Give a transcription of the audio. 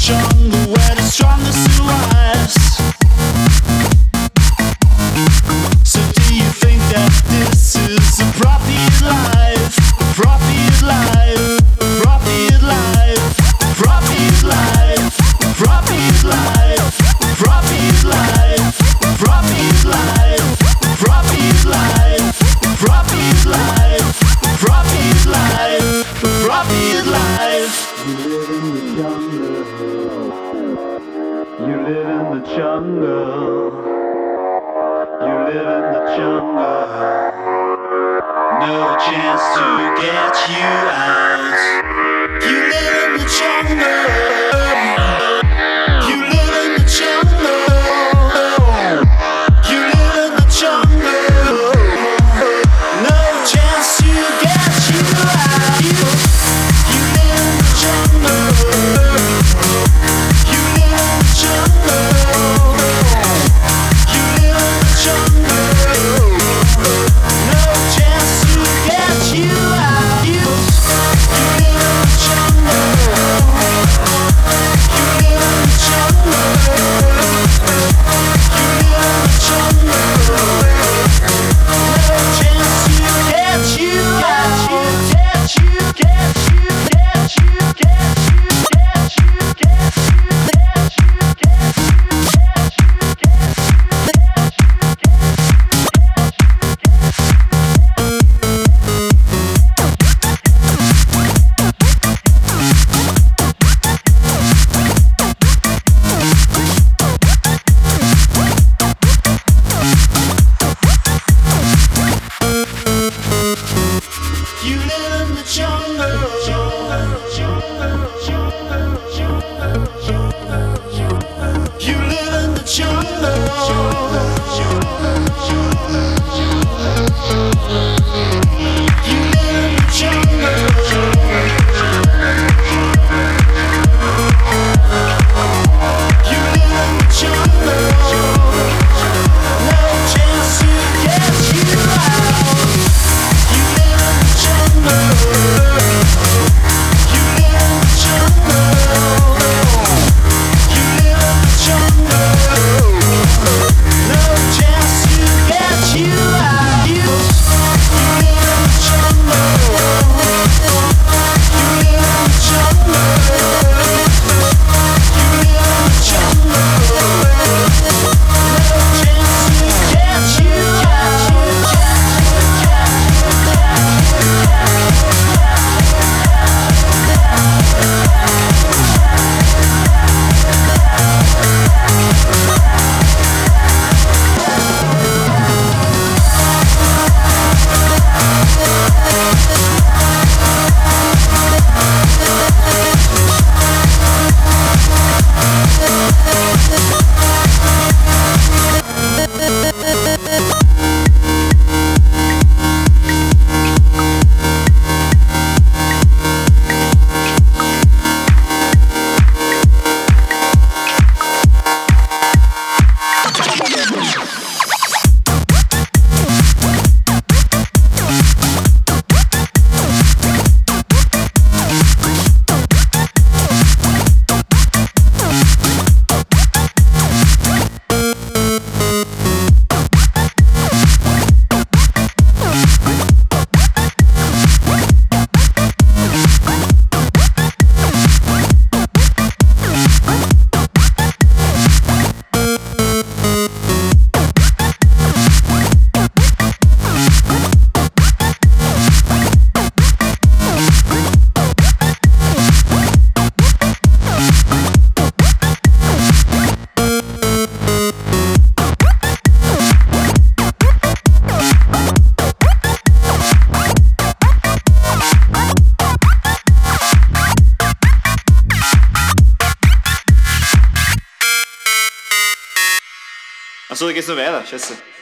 jungle where the strongest survives. So do you think that this is appropriate life? Appropriate life, appropriate life, appropriate life, appropriate life, appropriate life, appropriate life, appropriate life, appropriate life, appropriate life, appropriate life. You live in the jungle. You live in the jungle. No chance to get you out. You live in the jungle. You live in the jungle. You live in the jungle. No chance to get you out. You live in the jungle. You live in the jungle. You live in the jungle. No chance to get you out. You live in the jungle. You live in the jungle. You live in the jungle. No chance to get you out. Get you, get you, get you, get you, get you, get you, get you, get you, get You live in the jungle. You live in the jungle. You live in the jungle. You live in the jungle. No chance to get you out. You live in the jungle. You live in the jungle. You live in the jungle. No chance to get you out. You live in the jungle. You live in the jungle. You live in the jungle. No chance to get you out. Achso, da geht's noch weiter, scheiße.